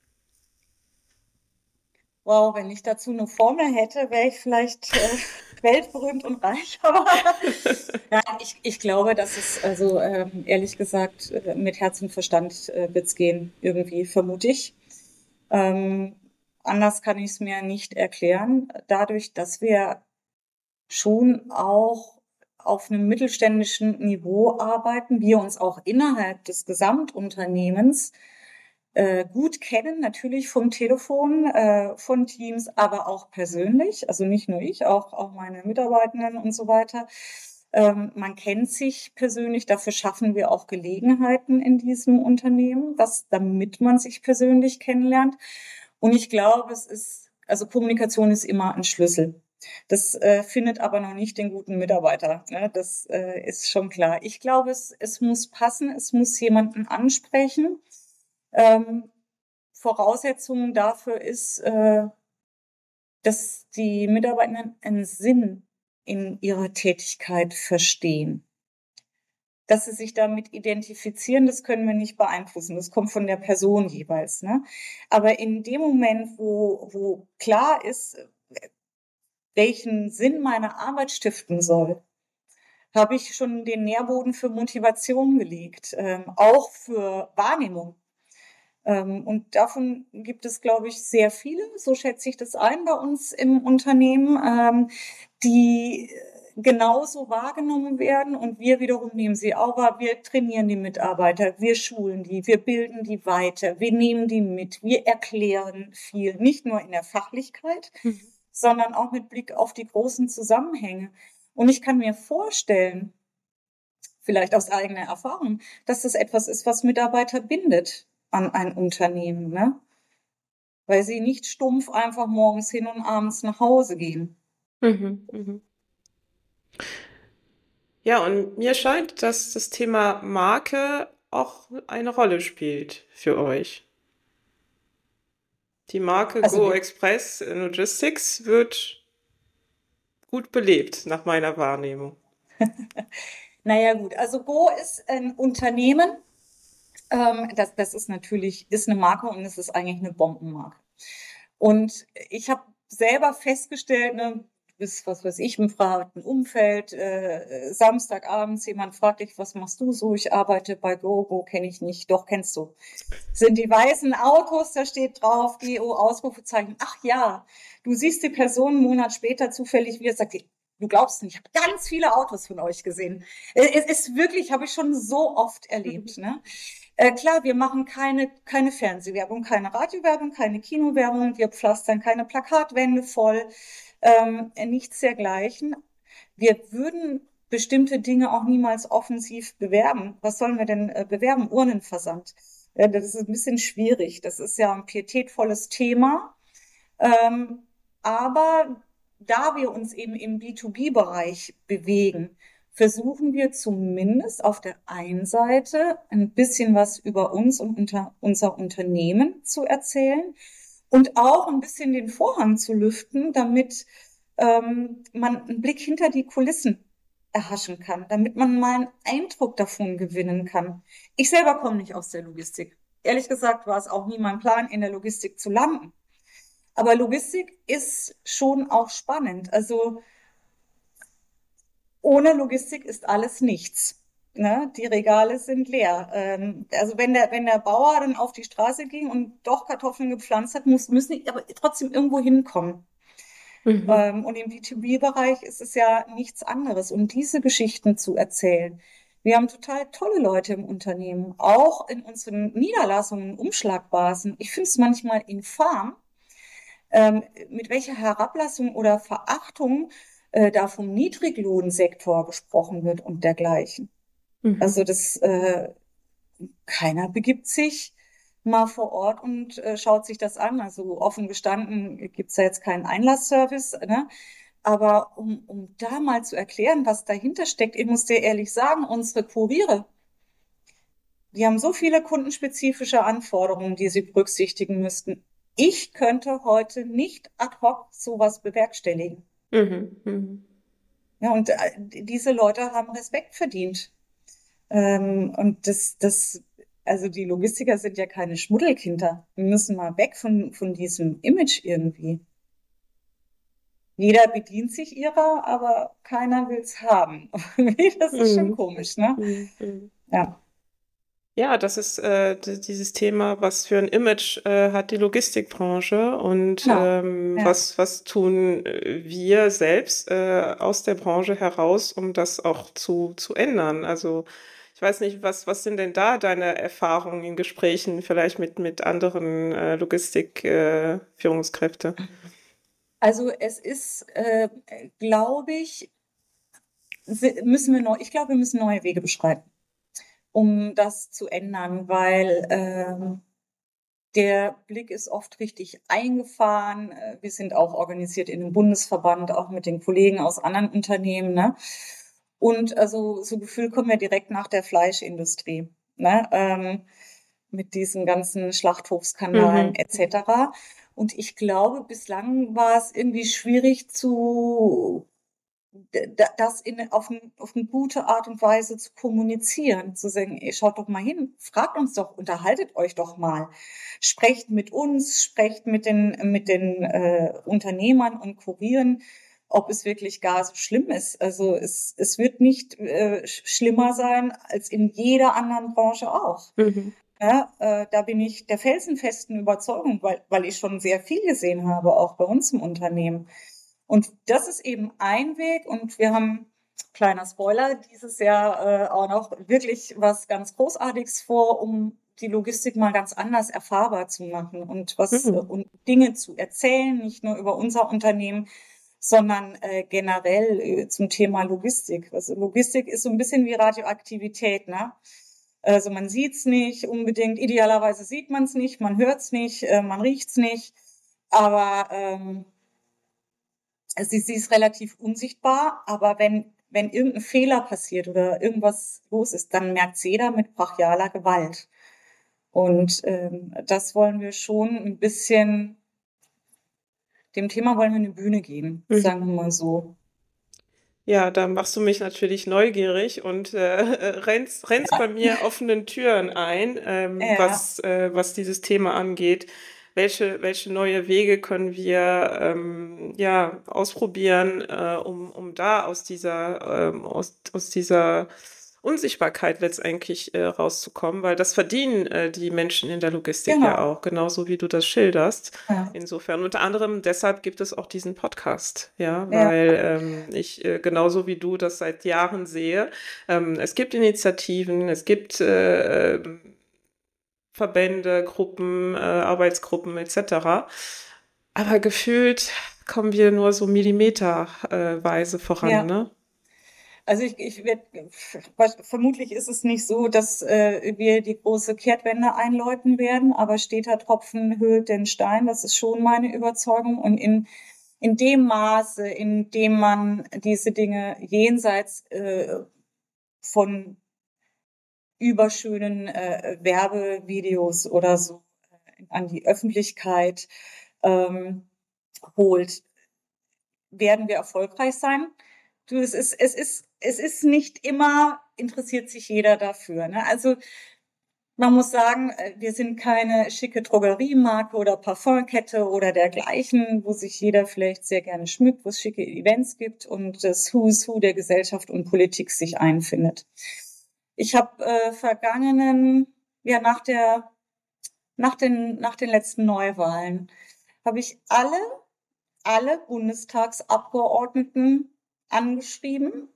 Wow, wenn ich dazu eine Formel hätte, wäre ich vielleicht äh, weltberühmt und reich. Aber ja, ich, ich glaube, dass es, also ähm, ehrlich gesagt, äh, mit Herz und Verstand äh, wird's gehen, irgendwie, vermute ich. Ähm, anders kann ich es mir nicht erklären. Dadurch, dass wir schon auch auf einem mittelständischen Niveau arbeiten, wir uns auch innerhalb des Gesamtunternehmens äh, gut kennen, natürlich vom Telefon, äh, von Teams, aber auch persönlich. Also nicht nur ich, auch, auch meine Mitarbeitenden und so weiter. Ähm, man kennt sich persönlich, dafür schaffen wir auch Gelegenheiten in diesem Unternehmen, dass, damit man sich persönlich kennenlernt. Und ich glaube, es ist, also Kommunikation ist immer ein Schlüssel. Das äh, findet aber noch nicht den guten Mitarbeiter. Ne? Das äh, ist schon klar. Ich glaube, es, es muss passen, es muss jemanden ansprechen. Ähm, Voraussetzung dafür ist, äh, dass die Mitarbeitenden einen Sinn in ihrer Tätigkeit verstehen. Dass sie sich damit identifizieren, das können wir nicht beeinflussen. Das kommt von der Person jeweils. Ne? Aber in dem Moment, wo, wo klar ist, welchen Sinn meine Arbeit stiften soll, habe ich schon den Nährboden für Motivation gelegt, ähm, auch für Wahrnehmung. Ähm, und davon gibt es, glaube ich, sehr viele, so schätze ich das ein bei uns im Unternehmen, ähm, die genauso wahrgenommen werden und wir wiederum nehmen sie auch wahr. Wir trainieren die Mitarbeiter, wir schulen die, wir bilden die weiter, wir nehmen die mit, wir erklären viel, nicht nur in der Fachlichkeit, Mhm. sondern auch mit Blick auf die großen Zusammenhänge. Und ich kann mir vorstellen, vielleicht aus eigener Erfahrung, dass das etwas ist, was Mitarbeiter bindet an ein Unternehmen, ne? Weil sie nicht stumpf einfach morgens hin und abends nach Hause gehen. Mhm. Mhm. Ja, und mir scheint, dass das Thema Marke auch eine Rolle spielt für euch. Die Marke Also Go wir, Express Logistics wird gut belebt, nach meiner Wahrnehmung. naja gut, also Go ist ein Unternehmen, ähm, das, das ist natürlich, ist eine Marke und es ist eigentlich eine Bombenmarke. Und ich habe selber festgestellt, ne, bis, was weiß ich, im privaten Umfeld, äh, Samstagabends, jemand fragt dich, was machst du so? Ich arbeite bei Go, Go kenne ich nicht, doch kennst du. Sind die weißen Autos, da steht drauf, G O, Ausrufezeichen. Ach ja, du siehst die Person einen Monat später zufällig wieder, sagt die, du glaubst nicht, ich habe ganz viele Autos von euch gesehen. Es ist wirklich, habe ich schon so oft erlebt. Ne? Äh, klar, wir machen keine, keine Fernsehwerbung, keine Radiowerbung, keine Kinowerbung, wir pflastern keine Plakatwände voll, ähm, nichts dergleichen. Wir würden bestimmte Dinge auch niemals offensiv bewerben. Was sollen wir denn äh, bewerben? Urnenversand. Äh, das ist ein bisschen schwierig. Das ist ja ein pietätvolles Thema. Ähm, aber da wir uns eben im B zwei B-Bereich bewegen, versuchen wir zumindest auf der einen Seite ein bisschen was über uns und unter unser Unternehmen zu erzählen und auch ein bisschen den Vorhang zu lüften, damit ähm, man einen Blick hinter die Kulissen erhaschen kann, damit man mal einen Eindruck davon gewinnen kann. Ich selber komme nicht aus der Logistik. Ehrlich gesagt war es auch nie mein Plan, in der Logistik zu landen. Aber Logistik ist schon auch spannend. Also ohne Logistik ist alles nichts. Ne? Die Regale sind leer. Ähm, also wenn der, wenn der Bauer dann auf die Straße ging und doch Kartoffeln gepflanzt hat, muss, müssen die aber trotzdem irgendwo hinkommen. Mhm. Ähm, und im B zwei B-Bereich ist es ja nichts anderes. Und diese Geschichten zu erzählen. Wir haben total tolle Leute im Unternehmen, auch in unseren Niederlassungen, Umschlagbasen. Ich finde es manchmal infam, ähm, mit welcher Herablassung oder Verachtung äh, da vom Niedriglohnsektor gesprochen wird und dergleichen. Also Mhm. das, äh, keiner begibt sich mal vor Ort und äh, schaut sich das an. Also offen gestanden gibt's da jetzt keinen Einlassservice, ne? Aber um, um da mal zu erklären, was dahinter steckt, ich muss dir ehrlich sagen, unsere Kuriere, die haben so viele kundenspezifische Anforderungen, die sie berücksichtigen müssten. Ich könnte heute nicht ad hoc sowas bewerkstelligen. Mhm. Mhm. Ja, und äh, diese Leute haben Respekt verdient. Ähm, und das, das, also die Logistiker sind ja keine Schmuddelkinder. Wir müssen mal weg von, von diesem Image irgendwie. Jeder bedient sich ihrer, aber keiner will's haben. Das ist schon Mhm. komisch, ne? Mhm. Mhm. Ja, Ja, das ist äh, d- dieses Thema, was für ein Image äh, hat die Logistikbranche und genau. ähm, Ja. was, was tun äh, wir selbst äh, aus der Branche heraus, um das auch zu, zu ändern? Also ich weiß nicht, was, was sind denn da deine Erfahrungen in Gesprächen vielleicht mit, mit anderen äh, Logistik-Führungskräfte? Äh, Führungskräfte? Also es ist, äh, glaube ich, müssen wir neu, ich glaube, wir müssen neue Wege beschreiten, um das zu ändern, weil ähm, der Blick ist oft richtig eingefahren. Äh, Wir sind auch organisiert in einem Bundesverband, auch mit den Kollegen aus anderen Unternehmen, ne? Und also so Gefühl kommen wir direkt nach der Fleischindustrie, ne? Ähm, mit diesen ganzen Schlachthofskandalen Mhm. et cetera. Und ich glaube, bislang war es irgendwie schwierig zu d- das in, auf, ein, auf eine gute Art und Weise zu kommunizieren, zu sagen, ey, schaut doch mal hin, fragt uns doch, unterhaltet euch doch mal, sprecht mit uns, sprecht mit den, mit den äh, Unternehmern und Kurieren, ob es wirklich gar so schlimm ist. Also es, es wird nicht äh, sch- schlimmer sein als in jeder anderen Branche auch. Mhm. Ja, äh, da bin ich der felsenfesten Überzeugung, weil, weil ich schon sehr viel gesehen habe, auch bei uns im Unternehmen. Und das ist eben ein Weg. Und wir haben, kleiner Spoiler, dieses Jahr äh, auch noch wirklich was ganz Großartiges vor, um die Logistik mal ganz anders erfahrbar zu machen und was äh, Mhm. und Dinge zu erzählen, nicht nur über unser Unternehmen, sondern äh, generell äh, zum Thema Logistik. Also Logistik ist so ein bisschen wie Radioaktivität, ne? Also man sieht's nicht unbedingt, idealerweise sieht man es nicht, man hört's nicht, äh, man riecht's nicht, aber ähm, sie, sie ist relativ unsichtbar, aber wenn, wenn irgendein Fehler passiert oder irgendwas los ist, dann merkt's jeder mit brachialer Gewalt. Und ähm, das wollen wir schon ein bisschen, dem Thema wollen wir eine Bühne geben, Mhm. sagen wir mal so. Ja, da machst du mich natürlich neugierig und äh, rennst, rennst bei mir offenen Türen ein, ähm, Ja, was, äh, was dieses Thema angeht. Welche, welche neue Wege können wir ähm, ja, ausprobieren, äh, um, um da aus dieser, ähm, aus, aus dieser Unsichtbarkeit letztendlich äh, rauszukommen, weil das verdienen äh, die Menschen in der Logistik ja genau. auch, genauso wie du das schilderst. Ja, Insofern, unter anderem deshalb gibt es auch diesen Podcast, ja, ja, weil ähm, ich äh, genauso wie du das seit Jahren sehe. Ähm, es gibt Initiativen, es gibt äh, ähm, Verbände, Gruppen, äh, Arbeitsgruppen et cetera. Aber gefühlt kommen wir nur so millimeterweise äh, weise voran, ja. ne? Also ich, ich werde, vermutlich ist es nicht so, dass äh, wir die große Kehrtwende einläuten werden, aber steter Tropfen höhlt den Stein. Das ist schon meine Überzeugung. Und in, in dem Maße, in dem man diese Dinge jenseits äh, von überschönen äh, Werbevideos oder so äh, an die Öffentlichkeit ähm, holt, werden wir erfolgreich sein. Du, es ist, es ist, es ist nicht immer, interessiert sich jeder dafür. Ne? Also man muss sagen, äh, wir sind keine schicke Drogeriemarke oder Parfumkette oder dergleichen, wo sich jeder vielleicht sehr gerne schmückt, wo es schicke Events gibt und das Who's Who der Gesellschaft und Politik sich einfindet. Ich habe äh, vergangenen, ja nach der, nach den, nach den letzten Neuwahlen, habe ich alle alle Bundestagsabgeordneten angeschrieben,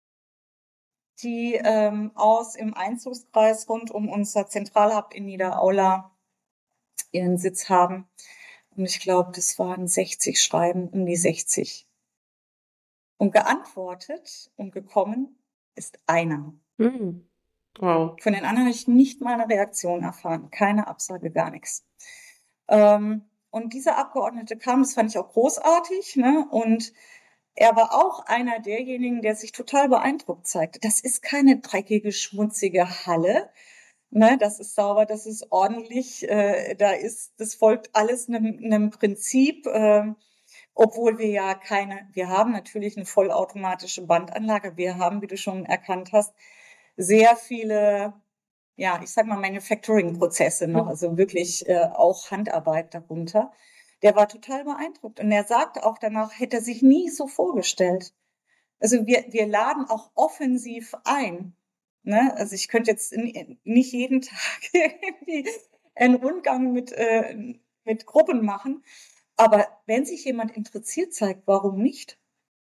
die ähm, aus im Einzugskreis rund um unser Zentralhub in Niederaula ihren Sitz haben. Und ich glaube, das waren sechzig Schreiben, um die sechzig. Und geantwortet und gekommen ist einer. Hm. Wow. Von den anderen habe ich nicht mal eine Reaktion erfahren. Keine Absage, gar nichts. Ähm, und dieser Abgeordnete kam, das fand ich auch großartig, ne? Und er war auch einer derjenigen, der sich total beeindruckt zeigte. Das ist keine dreckige, schmutzige Halle. Ne, das ist sauber, das ist ordentlich, äh, da ist, das folgt alles einem, einem Prinzip, äh, obwohl wir ja keine, wir haben natürlich eine vollautomatische Bandanlage, wir haben, wie du schon erkannt hast, sehr viele, ja, ich sag mal Manufacturing-Prozesse noch, Hm. also wirklich äh, auch Handarbeit darunter. Der war total beeindruckt und er sagte auch danach, hätte er sich nie so vorgestellt. Also wir, wir laden auch offensiv ein. Ne? Also ich könnte jetzt n- nicht jeden Tag irgendwie einen Rundgang mit, äh, mit Gruppen machen, aber wenn sich jemand interessiert zeigt, warum nicht?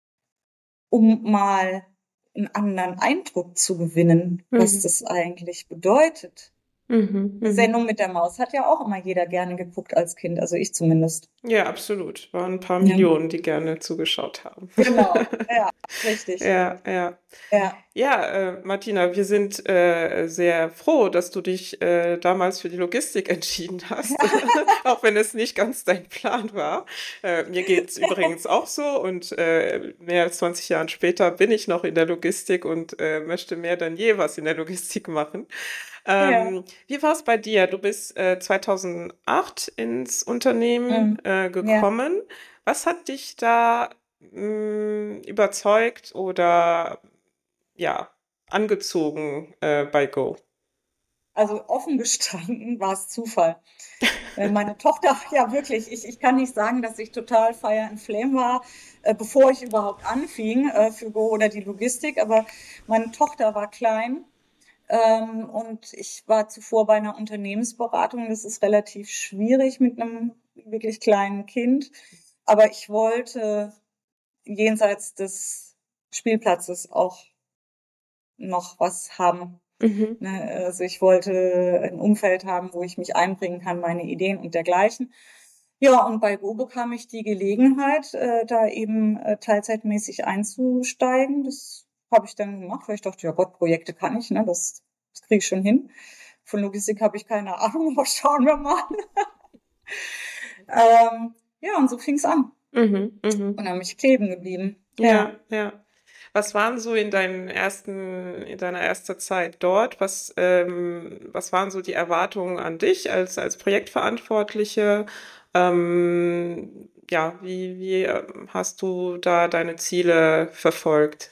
Um mal einen anderen Eindruck zu gewinnen, was Mhm. das eigentlich bedeutet. Mhm, Sendung mhm. mit der Maus hat ja auch immer jeder gerne geguckt als Kind, also ich zumindest. Ja, absolut. Waren ein paar Ja, Millionen, die gerne zugeschaut haben. genau. Ja, richtig. Ja, ja. Ja. Ja, äh, Martina, wir sind äh, sehr froh, dass du dich äh, damals für die Logistik entschieden hast, auch wenn es nicht ganz dein Plan war. Äh, mir geht's übrigens auch so und äh, mehr als zwanzig Jahren später bin ich noch in der Logistik und äh, möchte mehr denn je was in der Logistik machen. Ja. Ähm, wie war es bei dir? Du bist äh, zweitausendacht ins Unternehmen Mhm. äh, Ja. gekommen. Was hat dich da mh, überzeugt oder ja, angezogen äh, bei Go? Also offen gestanden war es Zufall. Äh, Meine Tochter, ja wirklich, ich, ich kann nicht sagen, dass ich total Fire and Flame war, äh, bevor ich überhaupt anfing äh, für Go oder die Logistik, aber meine Tochter war klein ähm, und ich war zuvor bei einer Unternehmensberatung. Das ist relativ schwierig mit einem wirklich kleinen Kind, aber ich wollte jenseits des Spielplatzes auch noch was haben. Mhm. Ne? Also ich wollte ein Umfeld haben, wo ich mich einbringen kann, meine Ideen und dergleichen. Ja, und bei Go bekam ich die Gelegenheit, äh, da eben äh, teilzeitmäßig einzusteigen. Das habe ich dann gemacht, weil ich dachte, ja Gott, Projekte kann ich, ne? Das, das kriege ich schon hin. Von Logistik habe ich keine Ahnung, aber schauen wir mal. Ähm, ja, und so fing es an. Mhm. Mhm. Und dann bin ich kleben geblieben. Ja, Ja. ja. Was waren so in deinen ersten, in deiner ersten Zeit dort? Was, ähm, was waren so die Erwartungen an dich als, als Projektverantwortliche? Ähm, ja, wie, wie ähm, hast du da deine Ziele verfolgt?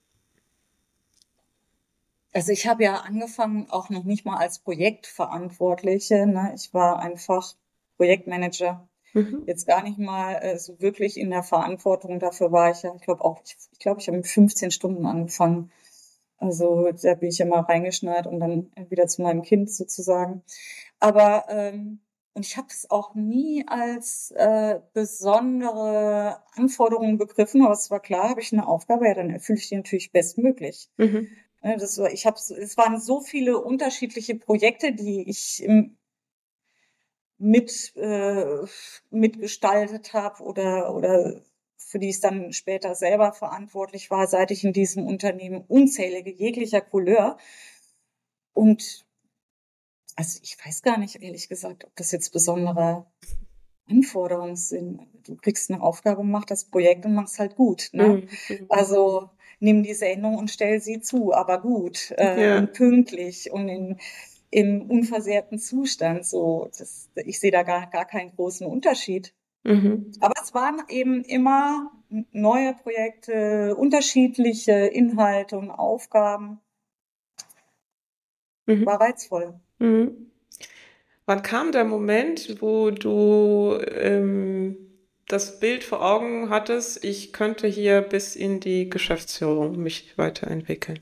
Also ich habe ja angefangen, auch noch nicht mal als Projektverantwortliche. Ne? Ich war einfach Projektmanager. Mhm. Jetzt gar nicht mal äh, so wirklich in der Verantwortung. Dafür war ich ja, ich glaube auch, ich, ich glaube, ich habe mit fünfzehn Stunden angefangen. Also da bin ich ja mal reingeschneit und dann wieder zu meinem Kind sozusagen. Aber ähm, und ich habe es auch nie als äh, besondere Anforderungen begriffen, aber es war klar, habe ich eine Aufgabe, ja, dann erfülle ich die natürlich bestmöglich. Mhm. Ne, Das war, ich habe, es waren so viele unterschiedliche Projekte, die ich im, mit äh, mitgestaltet habe oder oder für die ich dann später selber verantwortlich war, seit ich in diesem Unternehmen unzählige jeglicher Couleur. Und also ich weiß gar nicht, ehrlich gesagt, ob das jetzt besondere Anforderungen sind. Du kriegst eine Aufgabe, mach das Projekt und mach's halt gut, ne? Mhm. Mhm. Also nimm die Sendung und stell sie zu, aber gut äh, Ja. und pünktlich und in, im unversehrten Zustand. So, das, ich sehe da gar, gar keinen großen Unterschied. Mhm. Aber es waren eben immer neue Projekte, unterschiedliche Inhalte und Aufgaben. Mhm. War reizvoll. Mhm. Wann kam der Moment, wo du ähm, das Bild vor Augen hattest, ich könnte hier bis in die Geschäftsführung mich weiterentwickeln?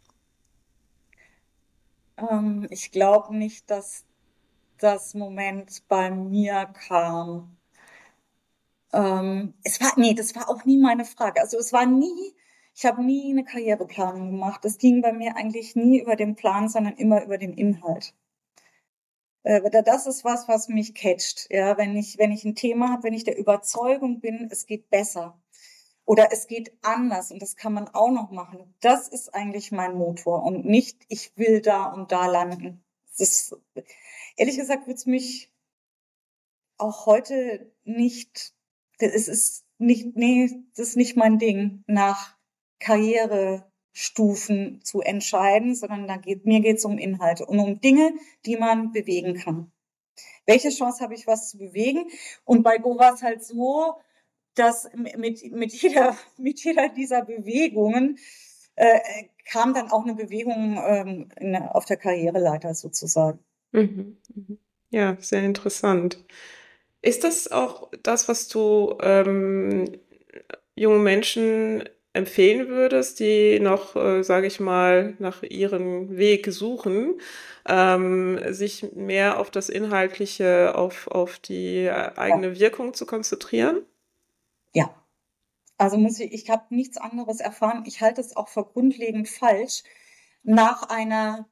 Ähm, ich glaube nicht, dass das Moment bei mir kam. Ähm, es war, nee, das war auch nie meine Frage. Also es war nie, ich habe nie eine Karriereplanung gemacht. Es ging bei mir eigentlich nie über den Plan, sondern immer über den Inhalt. Äh, da- das ist was, was mich catcht. Ja, wenn ich, wenn ich ein Thema habe, wenn ich der Überzeugung bin, es geht besser oder es geht anders und das kann man auch noch machen. Das ist eigentlich mein Motor und nicht, ich will da und da landen. Das ist, ehrlich gesagt, würde es mich auch heute nicht, es ist nicht, nee, das ist nicht mein Ding, nach Karrierestufen zu entscheiden, sondern da geht, mir geht es um Inhalte und um Dinge, die man bewegen kann. Welche Chance habe ich, was zu bewegen? Und bei Go war es halt so, dass mit, mit jeder, mit jeder dieser Bewegungen äh, kam dann auch eine Bewegung ähm, in, auf der Karriereleiter sozusagen. Mhm. Mhm. Ja, sehr interessant. Ist das auch das, was du ähm, jungen Menschen empfehlen würdest, die noch, äh, sage ich mal, nach ihrem Weg suchen, ähm, sich mehr auf das Inhaltliche, auf, auf die äh, Ja, eigene Wirkung zu konzentrieren? ja. Also muss ich, ich habe nichts anderes erfahren. Ich halte es auch für grundlegend falsch, nach einer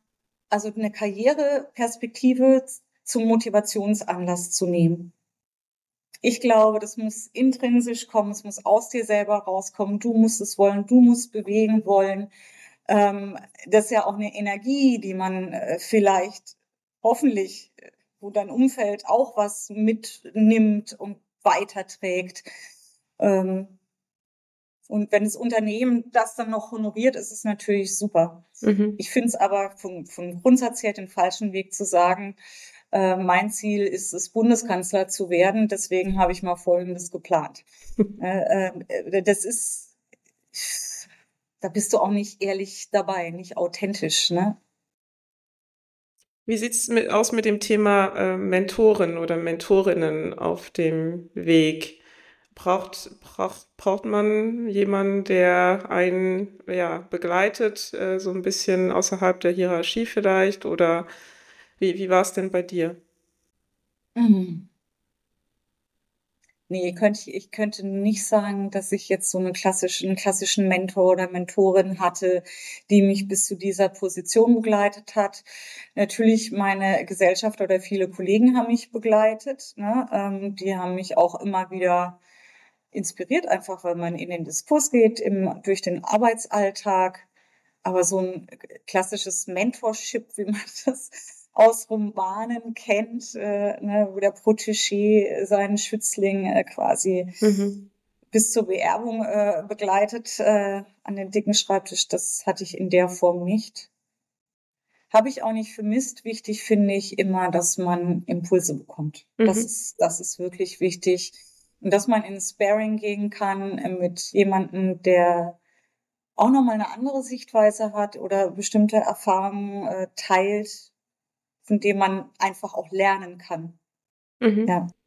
also eine Karriereperspektive zum Motivationsanlass zu nehmen. Ich glaube, das muss intrinsisch kommen, es muss aus dir selber rauskommen. Du musst es wollen, du musst bewegen wollen. Ähm, das ist ja auch eine Energie, die man äh, vielleicht hoffentlich, äh, wo dein Umfeld auch was mitnimmt und weiterträgt. Ähm, und wenn das Unternehmen das dann noch honoriert, ist es natürlich super. Mhm. Ich finde es aber vom, vom Grundsatz her den falschen Weg zu sagen, äh, mein Ziel ist es, Bundeskanzler zu werden, deswegen habe ich mal Folgendes geplant. Äh, äh, das ist, da bist du auch nicht ehrlich dabei, nicht authentisch, ne? Wie sieht's mit, aus mit dem Thema äh, Mentoren oder Mentorinnen auf dem Weg? Braucht, braucht, braucht man jemanden, der einen ja, begleitet, äh, so ein bisschen außerhalb der Hierarchie vielleicht? Oder wie, wie war es denn bei dir? Mhm. Nee, könnte ich, ich könnte nicht sagen, dass ich jetzt so einen klassischen, einen klassischen Mentor oder Mentorin hatte, die mich bis zu dieser Position begleitet hat. Natürlich meine Gesellschaft oder viele Kollegen haben mich begleitet, ne? Ähm, die haben mich auch immer wieder inspiriert, einfach weil man in den Diskurs geht, im, durch den Arbeitsalltag. Aber so ein klassisches Mentorship, wie man das aus Romanen kennt, äh, ne, wo der Protégé seinen Schützling äh, quasi Mhm. bis zur Beerbung äh, begleitet äh, an den dicken Schreibtisch, das hatte ich in der Form nicht. Habe ich auch nicht vermisst. Wichtig finde ich immer, dass man Impulse bekommt. Das Mhm. ist, das ist wirklich wichtig. Und dass man in Sparring gehen kann äh, mit jemandem, der auch nochmal eine andere Sichtweise hat oder bestimmte Erfahrungen äh, teilt, von dem man einfach auch lernen kann. Mhm. Ja.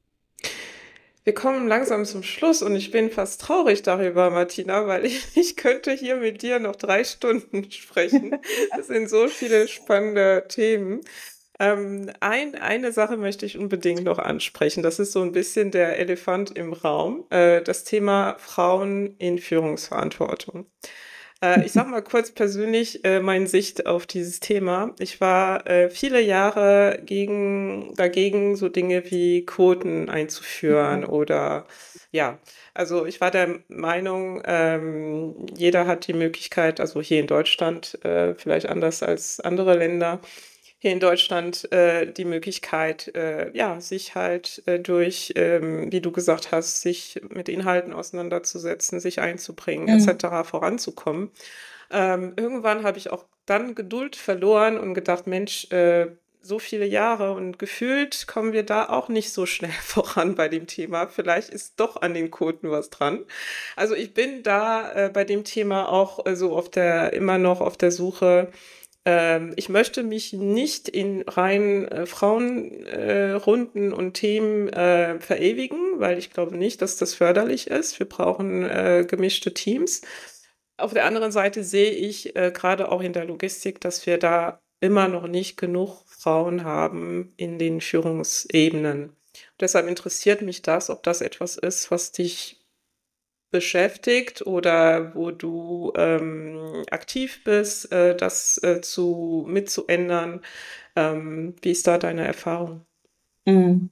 Wir kommen langsam zum Schluss und ich bin fast traurig darüber, Martina, weil ich, ich könnte hier mit dir noch drei Stunden sprechen. Es sind so viele spannende Themen. Ähm, ein, eine Sache möchte ich unbedingt noch ansprechen. Das ist so ein bisschen der Elefant im Raum, äh, das Thema Frauen in Führungsverantwortung. Äh, ich sag mal kurz persönlich äh, meine Sicht auf dieses Thema. Ich war äh, viele Jahre gegen, dagegen, so Dinge wie Quoten einzuführen oder ja, also ich war der Meinung, ähm, jeder hat die Möglichkeit, also hier in Deutschland, äh, vielleicht anders als andere Länder, hier in Deutschland äh, die Möglichkeit, äh, ja, sich halt äh, durch, ähm, wie du gesagt hast, sich mit Inhalten auseinanderzusetzen, sich einzubringen, Mhm. et cetera voranzukommen. Ähm, irgendwann habe ich auch dann Geduld verloren und gedacht, Mensch, äh, so viele Jahre und gefühlt kommen wir da auch nicht so schnell voran bei dem Thema. Vielleicht ist doch an den Quoten was dran. Also ich bin da äh, bei dem Thema auch äh, so auf der, immer noch auf der Suche. Ähm, ich möchte mich nicht in rein äh, Frauenrunden äh, Runden und Themen äh, verewigen, weil ich glaube nicht, dass das förderlich ist. Wir brauchen äh, gemischte Teams. Auf der anderen Seite sehe ich äh, gerade auch in der Logistik, dass wir da immer noch nicht genug Frauen haben in den Führungsebenen. Deshalb interessiert mich das, ob das etwas ist, was dich beschäftigt oder wo du ähm, aktiv bist, äh, das äh, zu mitzuändern. Ähm, wie ist da deine Erfahrung? Mhm.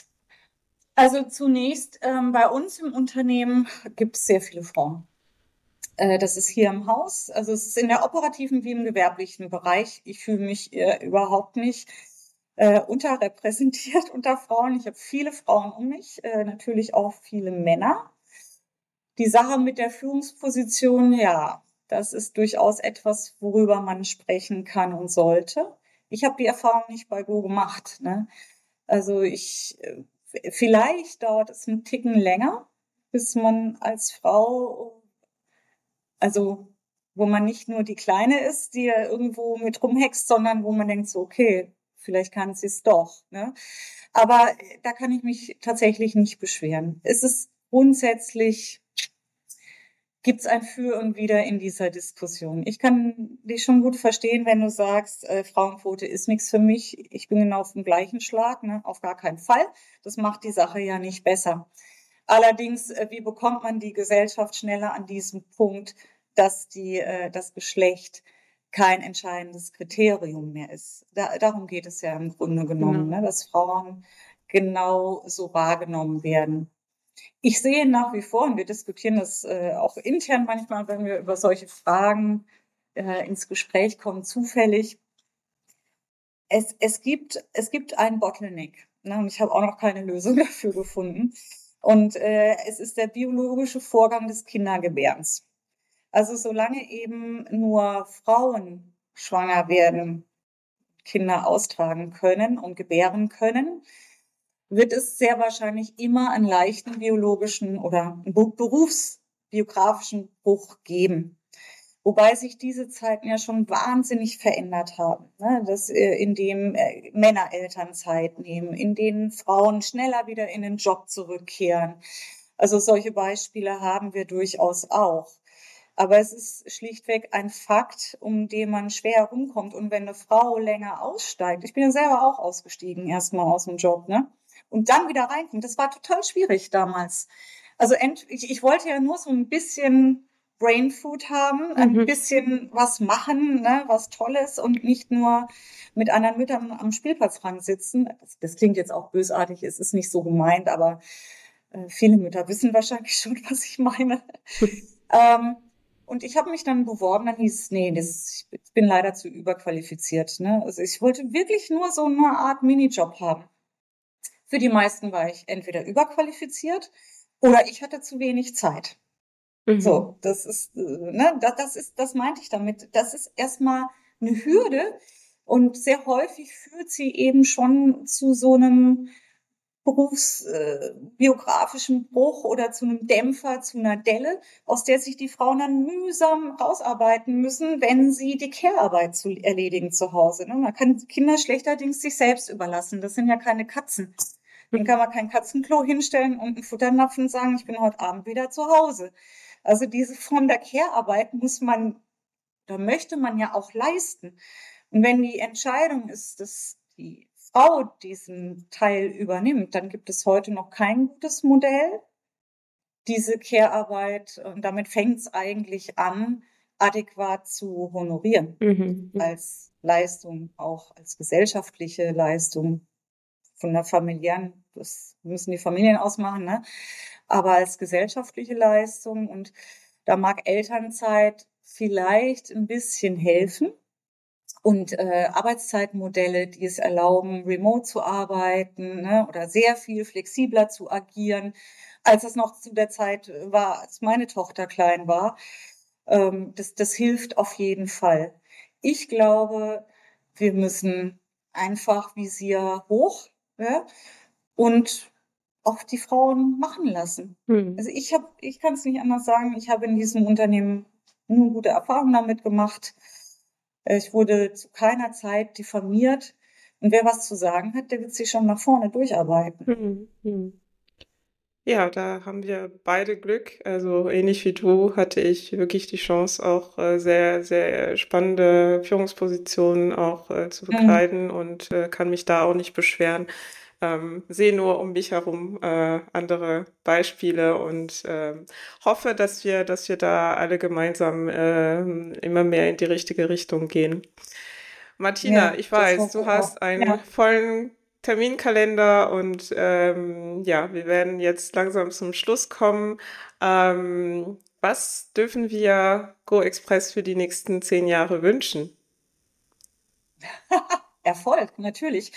Also zunächst, ähm, bei uns im Unternehmen gibt es sehr viele Frauen. Äh, das ist hier im Haus, also es ist in der operativen wie im gewerblichen Bereich. Ich fühle mich äh, überhaupt nicht äh, unterrepräsentiert unter Frauen. Ich habe viele Frauen um mich, äh, natürlich auch viele Männer. Die Sache mit der Führungsposition, ja, das ist durchaus etwas, worüber man sprechen kann und sollte. Ich habe die Erfahrung nicht bei Go gemacht, ne? Also ich, äh, vielleicht dauert es einen Ticken länger, bis man als Frau, also wo man nicht nur die Kleine ist, die ja irgendwo mit rumhext, sondern wo man denkt so, okay, vielleicht kann sie es doch, ne? Aber äh, da kann ich mich tatsächlich nicht beschweren. Es ist grundsätzlich, gibt's ein Für und Wider in dieser Diskussion. Ich kann dich schon gut verstehen, wenn du sagst, äh, Frauenquote ist nichts für mich. Ich bin genau auf dem gleichen Schlag, ne? Auf gar keinen Fall. Das macht die Sache ja nicht besser. Allerdings, äh, wie bekommt man die Gesellschaft schneller an diesem Punkt, dass die, äh, das Geschlecht kein entscheidendes Kriterium mehr ist. Da, darum geht es ja im Grunde genommen, Genau. ne, dass Frauen genau so wahrgenommen werden. Ich sehe nach wie vor, und wir diskutieren das äh, auch intern manchmal, wenn wir über solche Fragen äh, ins Gespräch kommen, zufällig, es, es gibt, es gibt einen Bottleneck. Ne? Und ich habe auch noch keine Lösung dafür gefunden. Und äh, es ist der biologische Vorgang des Kindergebärens. Also solange eben nur Frauen schwanger werden, Kinder austragen können und gebären können, wird es sehr wahrscheinlich immer einen leichten biologischen oder berufsbiografischen Bruch geben. Wobei sich diese Zeiten ja schon wahnsinnig verändert haben, ne? Dass, äh, in dem äh, Männer Elternzeit nehmen, in denen Frauen schneller wieder in den Job zurückkehren. Also solche Beispiele haben wir durchaus auch. Aber es ist schlichtweg ein Fakt, um den man schwer herumkommt. Und wenn eine Frau länger aussteigt, ich bin ja selber auch ausgestiegen erstmal aus dem Job, ne? Und dann wieder reinkommt, das war total schwierig damals. Also ent, ich, ich wollte ja nur so ein bisschen Brain Food haben, ein Mhm. bisschen was machen, ne, was Tolles und nicht nur mit anderen Müttern am Spielplatzrand sitzen. Das, das klingt jetzt auch bösartig, es ist nicht so gemeint, aber äh, viele Mütter wissen wahrscheinlich schon, was ich meine. Ähm, und ich habe mich dann beworben, dann hieß es, nee, das, ich bin leider zu überqualifiziert. Ne? Also ich wollte wirklich nur so eine Art Minijob haben. Für die meisten war ich entweder überqualifiziert oder ich hatte zu wenig Zeit. Mhm. So, das ist, äh, ne, das, das ist, das meinte ich damit. Das ist erstmal eine Hürde und sehr häufig führt sie eben schon zu so einem berufsbiografischen Bruch oder zu einem Dämpfer, zu einer Delle, aus der sich die Frauen dann mühsam rausarbeiten müssen, wenn sie die Care-Arbeit zu erledigen zu Hause. Ne? Man kann Kinder schlechterdings sich selbst überlassen. Das sind ja keine Katzen. Den kann man kein Katzenklo hinstellen und einen Futternapf und sagen, ich bin heute Abend wieder zu Hause. Also diese Form der Care-Arbeit muss man, da möchte man ja auch leisten. Und wenn die Entscheidung ist, dass die Frau diesen Teil übernimmt, dann gibt es heute noch kein gutes Modell. Diese Care-Arbeit, und damit fängt es eigentlich an, adäquat zu honorieren. Mhm. Mhm. Als Leistung, auch als gesellschaftliche Leistung von der familiären, das müssen die Familien ausmachen, ne? Aber als gesellschaftliche Leistung. Und da mag Elternzeit vielleicht ein bisschen helfen. Und äh, Arbeitszeitmodelle, die es erlauben, remote zu arbeiten, ne, oder sehr viel flexibler zu agieren, als es noch zu der Zeit war, als meine Tochter klein war. Ähm, das, das hilft auf jeden Fall. Ich glaube, wir müssen einfach Visier hoch, ja, und auch die Frauen machen lassen. Mhm. Also ich habe, ich kann es nicht anders sagen, ich habe in diesem Unternehmen nur gute Erfahrungen damit gemacht. Äh, Ich wurde zu keiner Zeit diffamiert. Und wer was zu sagen hat, der wird sich schon nach vorne durcharbeiten. Mhm. Mhm. Ja, da haben wir beide Glück. Also ähnlich wie du hatte ich wirklich die Chance, auch äh, sehr, sehr spannende Führungspositionen auch äh, zu Mhm. bekleiden und äh, kann mich da auch nicht beschweren. Ähm, sehe nur um mich herum äh, andere Beispiele und ähm, hoffe, dass wir, dass wir da alle gemeinsam ähm, immer mehr in die richtige Richtung gehen. Martina, Ja, ich das weiß, hoffe du ich auch. hast einen Ja. vollen Terminkalender und ähm, ja, wir werden jetzt langsam zum Schluss kommen. Ähm, was dürfen wir Go Express für die nächsten zehn Jahre wünschen? Erfolg, natürlich.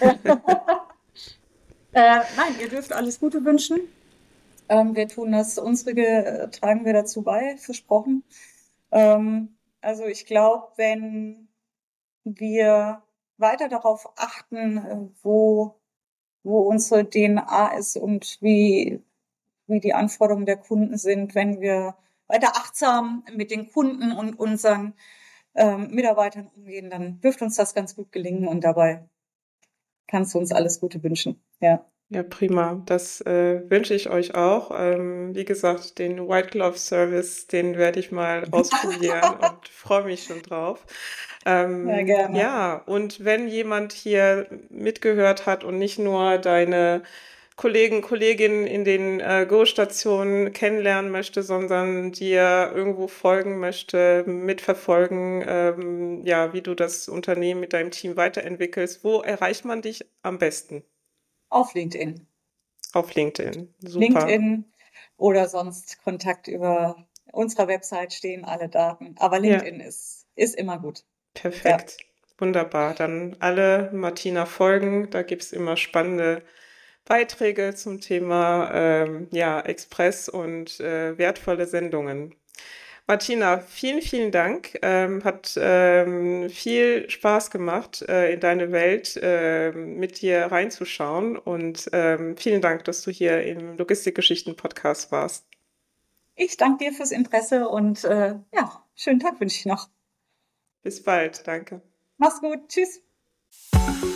Äh, nein, ihr dürft alles Gute wünschen. Ähm, wir tun das, unsere äh, tragen wir dazu bei, versprochen. Ähm, also ich glaube, wenn wir weiter darauf achten, äh, wo, wo unsere D N A ist und wie, wie die Anforderungen der Kunden sind, wenn wir weiter achtsam mit den Kunden und unseren ähm, Mitarbeitern umgehen, dann dürfte uns das ganz gut gelingen und dabei kannst du uns alles Gute wünschen. Ja. Ja, prima. Das äh, wünsche ich euch auch. Ähm, wie gesagt, den White Glove Service, den werde ich mal ausprobieren und freue mich schon drauf. Ja, Ähm, gerne. ja, und wenn jemand hier mitgehört hat und nicht nur deine Kollegen, Kolleginnen in den äh, Go-Stationen kennenlernen möchte, sondern dir irgendwo folgen möchte, mitverfolgen, ähm, ja, wie du das Unternehmen mit deinem Team weiterentwickelst, wo erreicht man dich am besten? Auf LinkedIn. Auf LinkedIn. Super. LinkedIn oder sonst Kontakt über unserer Website stehen alle Daten. Aber Ja, LinkedIn ist, ist immer gut. Ja, perfekt. Wunderbar. Dann alle Martina folgen. Da gibt es immer spannende Beiträge zum Thema ähm, ja, Express und äh, wertvolle Sendungen. Martina, vielen, vielen Dank. Ähm, hat ähm, viel Spaß gemacht, äh, in deine Welt ähm, mit dir reinzuschauen. Und ähm, vielen Dank, dass du hier im Logistikgeschichten-Podcast warst. ich danke dir fürs Interesse und äh, ja, schönen Tag wünsche ich noch. Bis bald. Danke. Mach's gut. Tschüss.